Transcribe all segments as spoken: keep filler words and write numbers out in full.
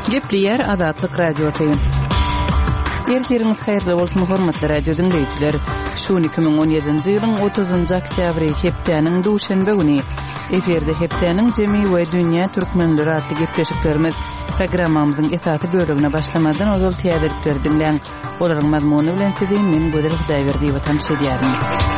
Gepleyer Azatlyk radiosu. Ertiriniz hayrly bolsun hormatly radio dinleyijiler. Şu iki ming on ýedinji ýylyň otuzynjy oktýabry hepdeniň duşanbe güni eferde hepdeniň jemi we dünýä türkmenleri adly gepleşiklerimiz programmamyzyň esasy bölümine başlamadan ozal täzirlikler dinleň. Olaryň mazmuny bilen sizin men Göder Hudaýberdi we tanış edýärim.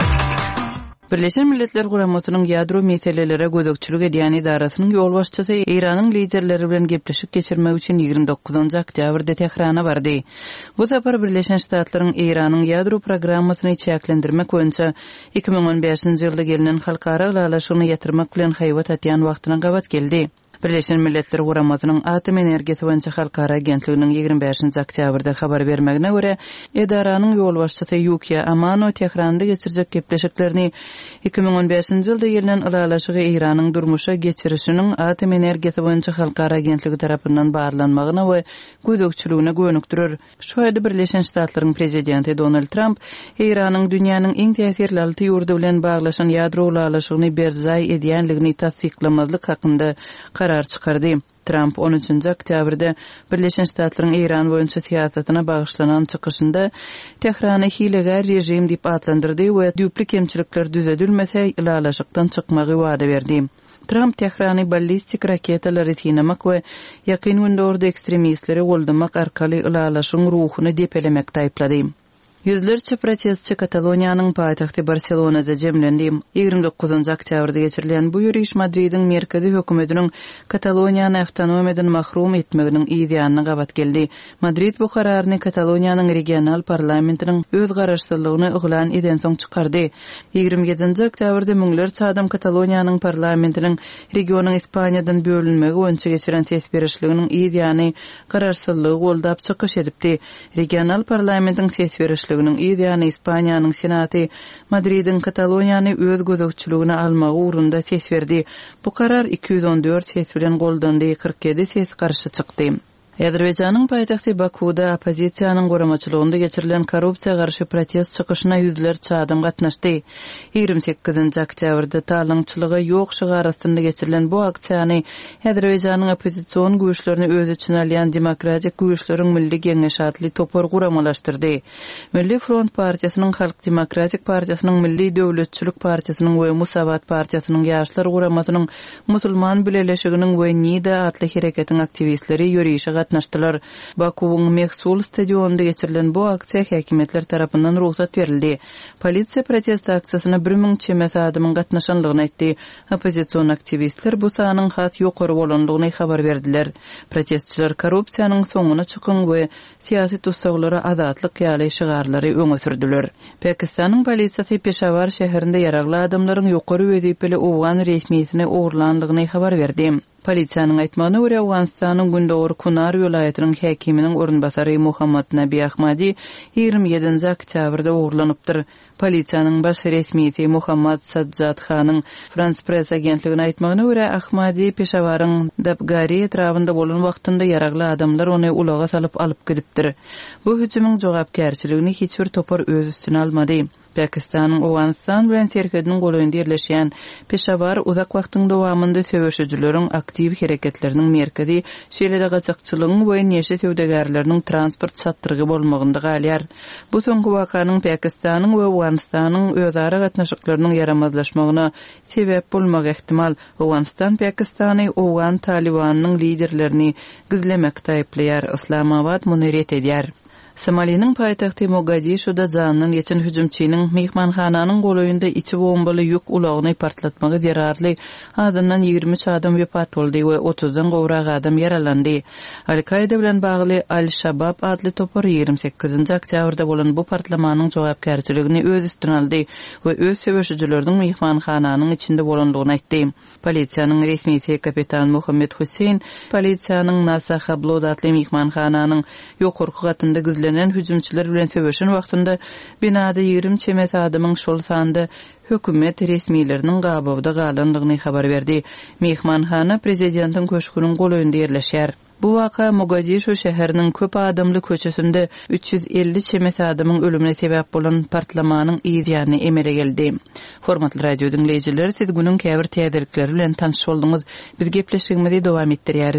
Birleşen Milletler Guramasynyň ýadro meselelere gözekçilik edýän idarasynyň ýol başçysy Iranyň liderleri bilen gepleşik geçirmek üçin ýygrimi dokuzynjy oktýabrda Tehrana bardy. Bu sapar Birleşen Ştatlaryň Iranyň ýadro programmasyny çäklendirmek boýunça iki ming on beşinji ýylda gelinen halkara ýalaşyny ýatyrmak bilen haýwat atýan wagtyna gabat geldi. Birleşen Milletler Guramasynyň atom energiýasy boýunça halkara agentliginiň ýygrimi beşinji oktýabrda habar bermegine görä, edaranyň ýol başçysy Yukiya Amano Tehranda geçirjek gepleşiklerini iki ming on beşinji ýylda gelinen ulalaşygy Iranyň durmuşa geçirişiniň atom energiýasy boýunça halkara agentligi tarapyndan barlanmagyna we gözekçiligine gönükdirer. Şu aýda Birleşen Ştatlaryň prezidenti Donald Trump Iranyň dünýäniň iň täsirli alty ýurdu bilen baglaşan ýadro ulalaşygyny berjay edýänligini tasdiklamazlyk hakynda karar çıkardı. Trump on üçünjy oktýabrda Birleşen Ştatlaryň Iran boýunça siýasatyna bagyşlanan çykyşynda Tehrany hilegar rejim diýip adlandyrdy we düpli kemçilikler düzeltilmese ulalaşykdan çykmagy wada berdi. Trump Tehrany ballistik raketalary synamak we ýakyn gündörde ekstremistleri goldamak arkaly ulalaşyň ruhuny depelemek taýplady. Yüzlerce protestçi Katalonyanyň paýtagty Barcelonada jemlendi. ýygrimi dokuzynjy oktýabrda geçirilen bu ýürüş Madridiň merkezi hökümetiniň Kataloniýany awtonomiýadan mahrum etmeginiň ýa-da gabat geldi. Madrid bu kararyny Kataloniýanyň regional parlamentiniň öz garaşsyzlygyny oglan eden soň çykardy. ýygrimi ýedinji oktýabrda müňlerçe adam Kataloniýanyň parlamentiniň regionyň Ispaniýadan bölünmegi boýunça geçiren ses berişliginiň ýa-da garaşsyzlygy goldap çykyş edipdi. Regional parlamentiň ses berişliginiň ýa-da Ispaniýanyň senaty Madridin Kataloniýany öz gözekçiligine almagy ugrunda ses berdi. Bu karar iki yüz on dört ses bilen goldandy, kırk yedi ses garşy çykdy. Azerbaýjanyň paýtagty Bakuda opozisiýanyň goramaçylygynda geçirilen korrupsiýa garşy protest çykyşyna ýüzlerçe adam gatnaşdy. ýygrimi sekizinji oktýabrda taýlançylygy ýok şygarasynda geçirilen bu aksiýany Azerbaýjanyň opozisiýon güýçlerini öz üçin alýan demokratik güýçleriň milli geňeşi adly topar guramalaşdyrdy. Milli Front partiýasynyň Halk Demokratik partiýasynyň Milli Döwletçilik partiýasynyň we Musawat partiýasynyň ýaşlar guramasynyň musulman bileşiginiň we Nida adly hereketiň aktivistleri ýürüýüşe gatnaşdylar. Bakuwyň Mehsul stadionunda geçirilen bu aksiýa häkimetler tarapyndan ruhsat berildi. Polisiýa protest aksiýasyna bir ming çemes adamyň gatnaşanlygyny aýtdy. Opozisiýon aktivistler bu sanyň hat ýokary bolandygyny habar berdiler. Protestçiler korrupsiýanyň soňuna çykyn we siýasy tutsaklara azatlyk ýaly şygarlary öňe sürdiler. Pakistanyň polisiýasy Peshawar şäherinde ýaragly adamlaryň ýokary wezipeli Owgan resmiýetine ogurlandygyny habar berdi. Polisiýanyň aýtmagyna görä Awganistanyň Gündöwür Kunar welaýatynyň häkiminiň orunbasary Muhammad Nabi Ahmadi ýygrimi ýedinji oktýabrda ogurlanypdyr. Polisiýanyň baş resmiýeti Muhammad Sajjad Khanyň Frans Press agentligine aýtmagyna görä Ahmadi Peshawaryň Dabgari etrafynda bolan wagtynda ýaragly adamlar ony ulaga salyp alyp gidipdir. Bu hüjümyň jogapkärçiligini hiç bir topar öz üstüne almady. Pakistanyň Awganistan bilen serkediniň goýunda ýerleşýän Peshawar uzak wagtyň dowamında söwüşçüleriň aktiw hereketleriniň merkezi şeýle gaçakçylygyň we neşe söwdegarlarynyn transport çatdyrgy bolmagynda galýar. Bu soňky wakanyň Pakistanyň we Awganistanyň özara gatnaşyklarynyň yaramazlaşmagyna sebäp bolmak ehtimal. Awganistan Pakistany Owgan Talibanyň liderlerini gizlemek taýplaýar, Islamabad muneret edýär. Somaliýanyň paýtagty Mogadishuda janyny geçen hüjümçiniň mehmanhananyň goloýunda içi bombaly ýük ulagyny partlatmagy derarly adamdan ýygrimi üç adam wepat boldy we otuzdan gowrak adam yaralandy. Al-Qaida bilen bagly Al-Shabab adly topar ýygrimi sekizinji oktýabrda bolan bu partlamanyň jogapkärçiligini öz üstüne aldy we öz söwüşçüleriniň mehmanhananyň içinde bolandygyny aýtdy. Polisiýanyň resmiýeti kapitan Muhammed Hussein polisiýanyň Nasaha Blod adly mehmanhananyň ýokurky gatynda gizlenen hüjümçiler bilen söwüşen wagtynda binada ýygrimi çemes adamyň şol sanda hökümet resmiýetleriniň gabawda galandygyny habar berdi. Mehmanhana prezidentiň köşküniň goloýunda ýerleşýär. Bu vaka Mogadishu şäheriniň köp adamly köçesinde üç yüz elli çemes adamyň ölümine sebäp bolan partlamanyň ýa-da emele geldi. Hormatly radio dinleyijiler, siz günüň käbir täzirlikleri bilen tanış boldyňyz. Biz gepleşigimizi dowam etdirýäris.